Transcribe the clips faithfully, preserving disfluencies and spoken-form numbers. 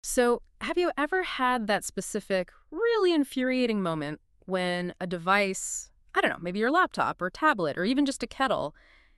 So, have you ever had that specific, really infuriating moment when a device, I don't know, maybe your laptop or tablet or even just a kettle,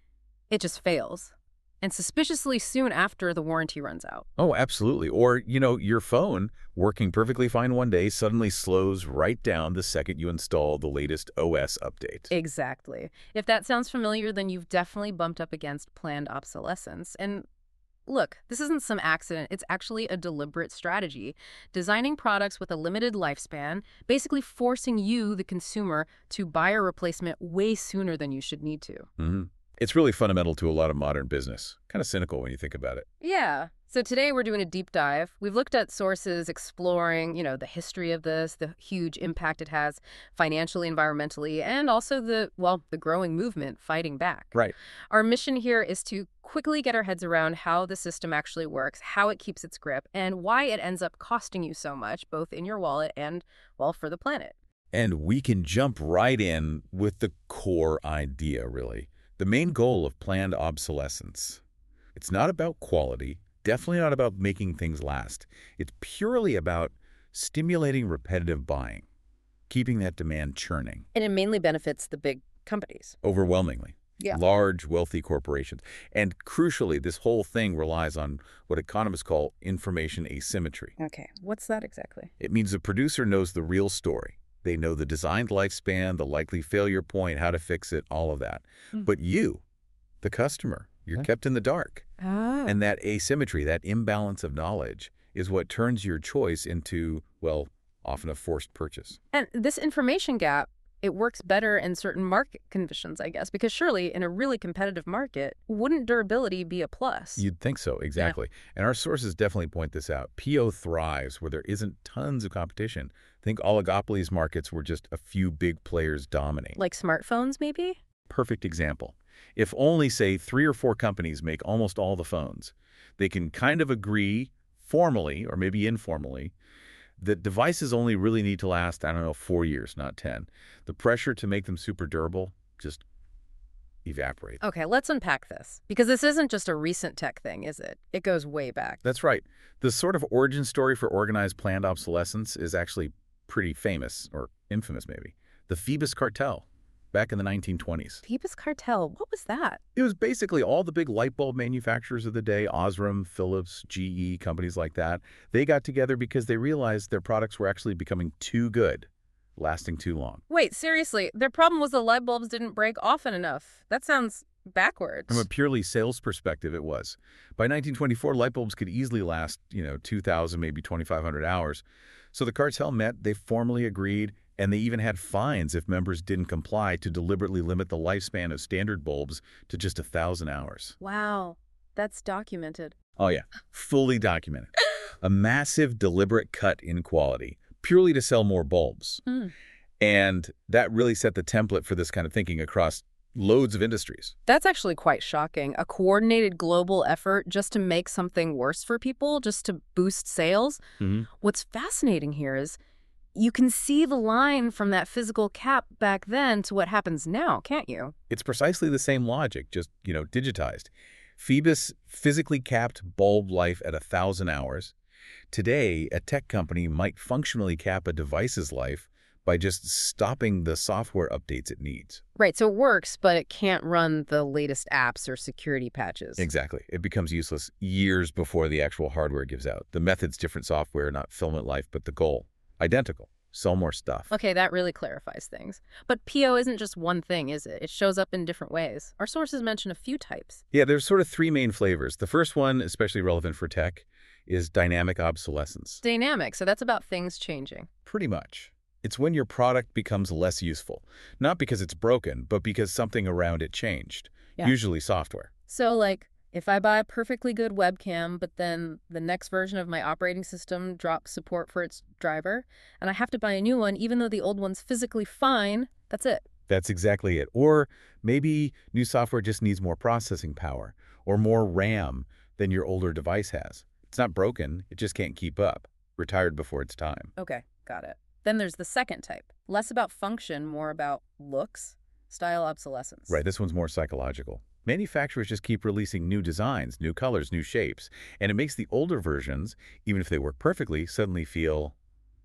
it just fails? And suspiciously soon after the warranty runs out. Oh, absolutely. Or, you know, your phone, working perfectly fine one day, suddenly slows right down the second you install the latest O S update. Exactly. If that sounds familiar, then you've definitely bumped up against planned obsolescence. And look, this isn't some accident. It's actually a deliberate strategy. Designing products with a limited lifespan, basically forcing you, the consumer, to buy a replacement way sooner than you should need to. hmm It's really fundamental to a lot of modern business. Kind of cynical when you think about it. Yeah. So today we're doing a deep dive. We've looked at sources exploring, you know, the history of this, the huge impact it has financially, environmentally, and also the, well, the growing movement fighting back. Right. Our mission here is to quickly get our heads around how the system actually works, how it keeps its grip, and why it ends up costing you so much, both in your wallet and, well, for the planet. And we can jump right in with the core idea, really. The main goal of planned obsolescence. It's not about quality, definitely not about making things last. It's purely about stimulating repetitive buying, keeping that demand churning, And it mainly benefits the big companies. overwhelmingly. Yeah. Large, wealthy corporations. And crucially, this whole thing relies on what economists call information asymmetry. Okay. What's that exactly? It means the producer knows the real story. They know the designed lifespan, the likely failure point, how to fix it, all of that. Mm. But you, the customer, you're Huh? kept in the dark. Ah. And that asymmetry, that imbalance of knowledge, is what turns your choice into, well, often a forced purchase. And this information gap, it works better in certain market conditions, I guess, because surely in a really competitive market, wouldn't durability be a plus? You'd think so, exactly. And our sources definitely point this out. P O thrives where there isn't tons of competition. Think oligopolies markets where just a few big players dominate. Like smartphones, maybe? Perfect example. If only, say, three or four companies make almost all the phones, they can kind of agree formally or maybe informally that devices only really need to last, I don't know, four years, not ten. The pressure to make them super durable just evaporates. Okay, let's unpack this. Because this isn't just a recent tech thing, is it? It goes way back. That's right. The sort of origin story for organized planned obsolescence is actually pretty famous, or infamous maybe. The Phoebus Cartel, back in the nineteen twenties. Phoebus Cartel, what was that? It was basically all the big light bulb manufacturers of the day, Osram, Philips, G E, companies like that. They got together because they realized their products were actually becoming too good, lasting too long. Wait, seriously, their problem was the light bulbs didn't break often enough. That sounds backwards. From a purely sales perspective, it was. By nineteen twenty-four, light bulbs could easily last, you know, two thousand, maybe twenty-five hundred hours. So the cartel met, they formally agreed, and they even had fines if members didn't comply to deliberately limit the lifespan of standard bulbs to just one thousand hours. Wow, that's documented. Oh yeah, fully documented. A massive, deliberate cut in quality, purely to sell more bulbs. Mm. And that really set the template for this kind of thinking across loads of industries. That's actually quite shocking. A coordinated global effort just to make something worse for people, just to boost sales. Mm-hmm. What's fascinating here is you can see the line from that physical cap back then to what happens now, can't you? It's precisely the same logic, just, you know, digitized. Phoebus physically capped bulb life at one thousand hours. Today, a tech company might functionally cap a device's life by just stopping the software updates it needs. Right, so it works, but it can't run the latest apps or security patches. Exactly. It becomes useless years before the actual hardware gives out. The method's different software, not filament life, but the goal. Identical. Sell more stuff. Okay, that really clarifies things. But P O isn't just one thing, is it? It shows up in different ways. Our sources mention a few types. Yeah, there's sort of three main flavors. The first one, especially relevant for tech, is dynamic obsolescence. Dynamic, so that's about things changing. Pretty much. It's when your product becomes less useful. Not because it's broken, but because something around it changed. Yeah. Usually software. So, like, if I buy a perfectly good webcam, but then the next version of my operating system drops support for its driver, and I have to buy a new one even though the old one's physically fine, that's it. That's exactly it. Or maybe new software just needs more processing power or more RAM than your older device has. It's not broken, it just can't keep up. Retired before its time. Okay, got it. Then there's the second type. Less about function, more about looks, style obsolescence. Right, this one's more psychological. Manufacturers just keep releasing new designs, new colors, new shapes, and it makes the older versions, even if they work perfectly, suddenly feel,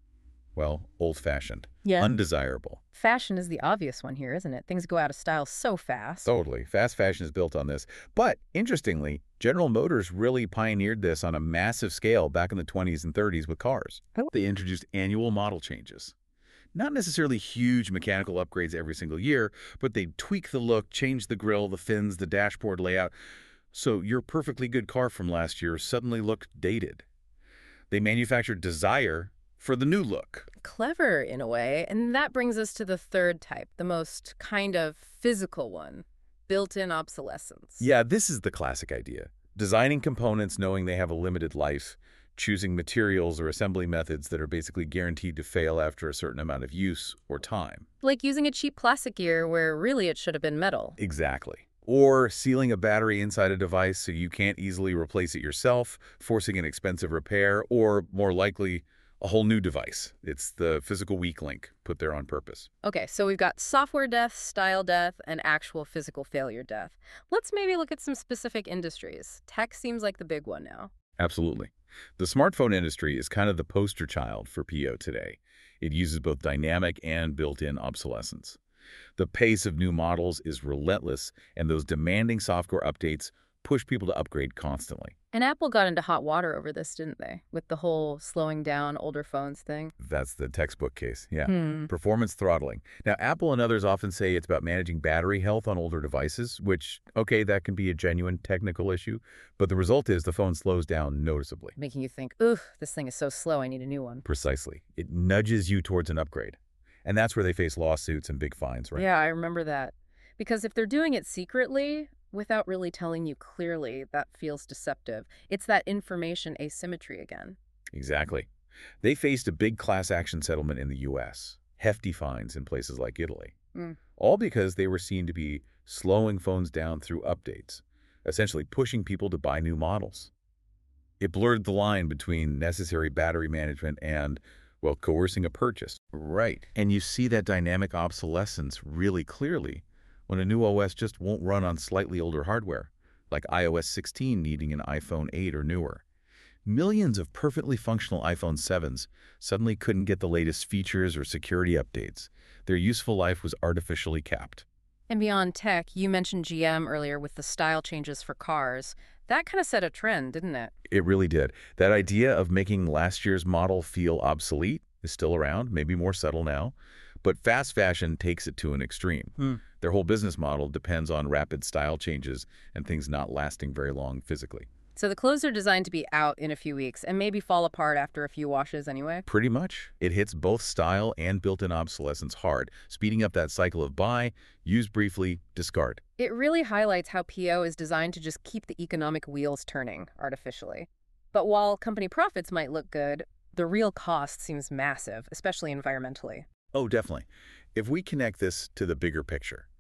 well, old-fashioned, Yeah. undesirable. Fashion is the obvious one here, isn't it? Things go out of style so fast. Totally. Fast fashion is built on this. But interestingly, General Motors really pioneered this on a massive scale back in the twenties and thirties with cars. Oh. They introduced annual model changes. Not necessarily huge mechanical upgrades every single year, but they'd tweak the look, change the grille, the fins, the dashboard layout, so your perfectly good car from last year suddenly looked dated. They manufactured desire for the new look. Clever in a way, and that brings us to the third type, the most kind of physical one, built-in obsolescence. Yeah, this is the classic idea. Designing components knowing they have a limited life, choosing materials or assembly methods that are basically guaranteed to fail after a certain amount of use or time. Like using a cheap plastic gear where really it should have been metal. Exactly. Or sealing a battery inside a device so you can't easily replace it yourself, forcing an expensive repair, or more likely, a whole new device. It's the physical weak link put there on purpose. Okay, so we've got software death, style death, and actual physical failure death. Let's maybe look at some specific industries. Tech seems like the big one now. Absolutely. The smartphone industry is kind of the poster child for P O today. It uses both dynamic and built-in obsolescence. The pace of new models is relentless, and those demanding software updates push people to upgrade constantly. And Apple got into hot water over this, didn't they? With the whole slowing down older phones thing. That's the textbook case, yeah. Hmm. Performance throttling. Now, Apple and others often say it's about managing battery health on older devices, which, okay, that can be a genuine technical issue, but the result is the phone slows down noticeably. Making you think, ooh, this thing is so slow, I need a new one. Precisely. It nudges you towards an upgrade. And that's where they face lawsuits and big fines, right? Yeah, I remember that. Because if they're doing it secretly, without really telling you clearly, that feels deceptive. It's that information asymmetry again. Exactly. They faced a big class action settlement in the U S, hefty fines in places like Italy, Mm. all because they were seen to be slowing phones down through updates, essentially pushing people to buy new models. It blurred the line between necessary battery management and, well, coercing a purchase. Right. And you see that dynamic obsolescence really clearly when a new O S just won't run on slightly older hardware, like i O S sixteen needing an iPhone eight or newer. Millions of perfectly functional iPhone sevens suddenly couldn't get the latest features or security updates. Their useful life was artificially capped. And beyond tech, you mentioned G M earlier with the style changes for cars. That kind of set a trend, didn't it? It really did. That idea of making last year's model feel obsolete is still around, maybe more subtle now, but fast fashion takes it to an extreme. Hmm. Their whole business model depends on rapid style changes and things not lasting very long physically. So the clothes are designed to be out in a few weeks and maybe fall apart after a few washes anyway? Pretty much. It hits both style and built-in obsolescence hard, speeding up that cycle of buy, use briefly, discard. It really highlights how P O is designed to just keep the economic wheels turning artificially. But while company profits might look good, the real cost seems massive, especially environmentally. Oh, definitely. If we connect this to the bigger picture,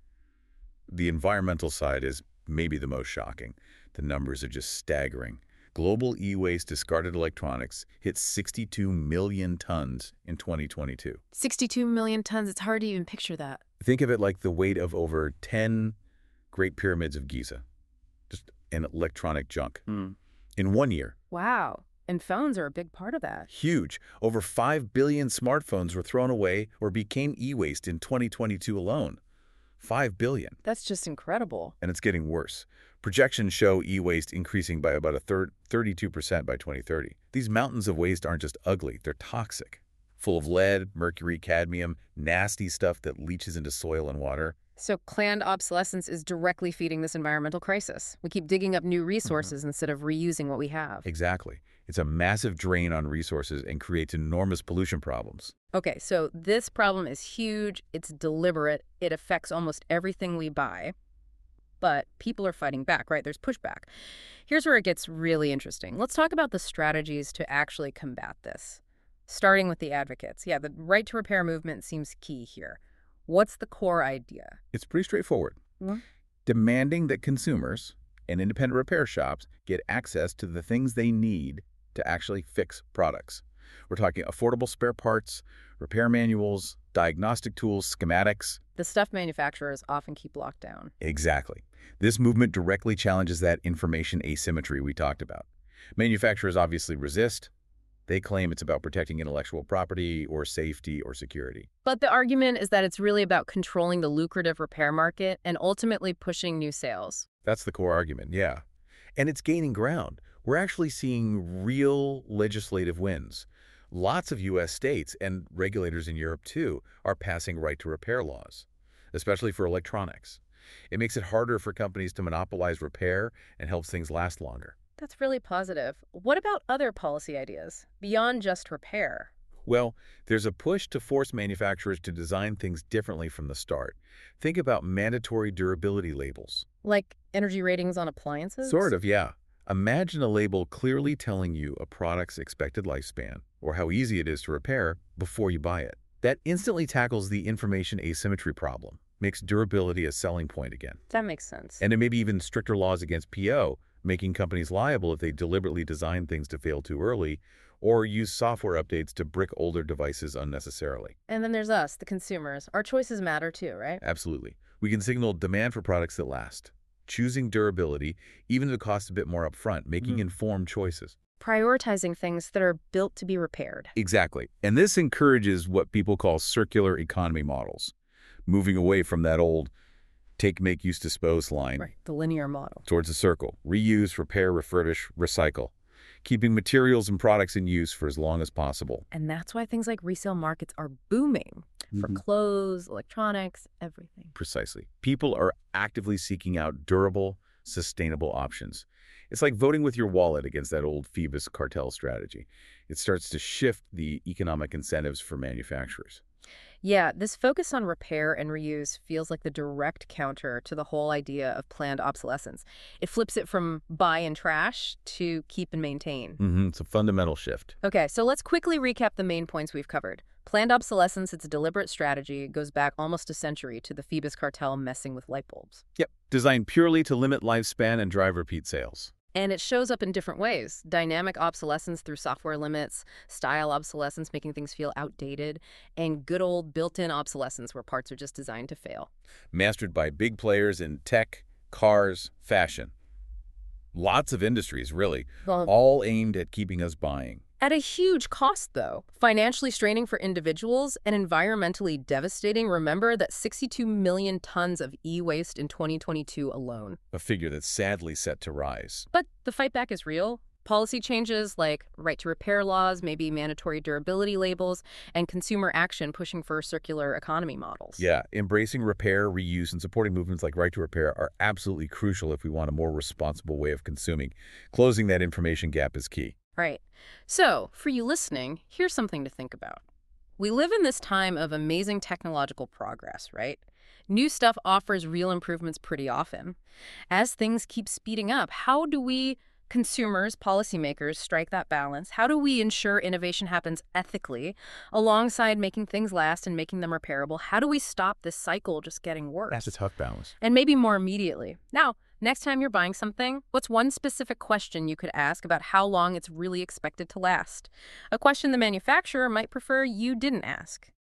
the environmental side is maybe the most shocking. The numbers are just staggering. Global e-waste discarded electronics hit sixty-two million tons in twenty twenty-two. sixty-two million tons, it's hard to even picture that. Think of it like the weight of over ten Great Pyramids of Giza, just in electronic junk. Mm. In one year. Wow. And phones are a big part of that. Huge. Over five billion smartphones were thrown away or became e-waste in twenty twenty-two alone. five billion. That's just incredible. And it's getting worse. Projections show e-waste increasing by about a third, thirty-two percent by twenty thirty. These mountains of waste aren't just ugly, they're toxic. Full of lead, mercury, cadmium, nasty stuff that leaches into soil and water. So planned obsolescence is directly feeding this environmental crisis. We keep digging up new resources mm-hmm. instead of reusing what we have. Exactly. It's a massive drain on resources and creates enormous pollution problems. Okay, so this problem is huge, it's deliberate, it affects almost everything we buy. But people are fighting back, right? There's pushback. Here's where it gets really interesting. Let's talk about the strategies to actually combat this. Starting with the advocates. Yeah, the right to repair movement seems key here. What's the core idea? It's pretty straightforward. Mm-hmm. Demanding that consumers and independent repair shops get access to the things they need to actually fix products. We're talking affordable spare parts, repair manuals, diagnostic tools, schematics. The stuff manufacturers often keep locked down. Exactly. This movement directly challenges that information asymmetry we talked about. Manufacturers obviously resist. They claim it's about protecting intellectual property or safety or security. But the argument is that it's really about controlling the lucrative repair market and ultimately pushing new sales. That's the core argument, yeah. And it's gaining ground. We're actually seeing real legislative wins. Lots of U S states and regulators in Europe, too, are passing right-to-repair laws, especially for electronics. It makes it harder for companies to monopolize repair and helps things last longer. That's really positive. What about other policy ideas, beyond just repair? Well, there's a push to force manufacturers to design things differently from the start. Think about mandatory durability labels. Like energy ratings on appliances? Sort of, yeah. Imagine a label clearly telling you a product's expected lifespan or how easy it is to repair before you buy it. That instantly tackles the information asymmetry problem, makes durability a selling point again. That makes sense. And there may be even stricter laws against P O, making companies liable if they deliberately design things to fail too early or use software updates to brick older devices unnecessarily. And then there's us, the consumers. Our choices matter too, right? Absolutely. We can signal demand for products that last, choosing durability, even if it costs a bit more upfront, making Mm. informed choices. Prioritizing things that are built to be repaired. Exactly. And this encourages what people call circular economy models, moving away from that old take, make, use, dispose line Right, the linear model. towards a circle. Reuse, repair, refurbish, recycle, keeping materials and products in use for as long as possible. And that's why things like resale markets are booming for Mhm. clothes, electronics, everything. Precisely. People are actively seeking out durable, sustainable options. It's like voting with your wallet against that old Phoebus cartel strategy. It starts to shift the economic incentives for manufacturers. Yeah, this focus on repair and reuse feels like the direct counter to the whole idea of planned obsolescence. It flips it from buy and trash to keep and maintain. Mm-hmm. It's a fundamental shift. Okay, so let's quickly recap the main points we've covered. Planned obsolescence, it's a deliberate strategy, goes back almost a century to the Phoebus cartel messing with light bulbs. Yep. Designed purely to limit lifespan and drive repeat sales. And it shows up in different ways. Dynamic obsolescence through software limits, style obsolescence making things feel outdated, and good old built-in obsolescence where parts are just designed to fail. Mastered by big players in tech, cars, fashion. Lots of industries, really, Well, all aimed at keeping us buying. at a huge cost, though. Financially straining for individuals and environmentally devastating. Remember that sixty-two million tons of e-waste in twenty twenty-two alone. A figure that's sadly set to rise. But the fight back is real. Policy changes like right-to-repair laws, maybe mandatory durability labels, and consumer action pushing for circular economy models. Yeah, embracing repair, reuse, and supporting movements like Right to Repair are absolutely crucial if we want a more responsible way of consuming. Closing that information gap is key. Right. So, for you listening, here's something to think about. We live in this time of amazing technological progress, right? New stuff offers real improvements pretty often. As things keep speeding up, how do we, consumers, policymakers, strike that balance? How do we ensure innovation happens ethically alongside making things last and making them repairable? How do we stop this cycle just getting worse? That's a tough balance. And maybe more immediately. Now, next time you're buying something, what's one specific question you could ask about how long it's really expected to last? A question the manufacturer might prefer you didn't ask.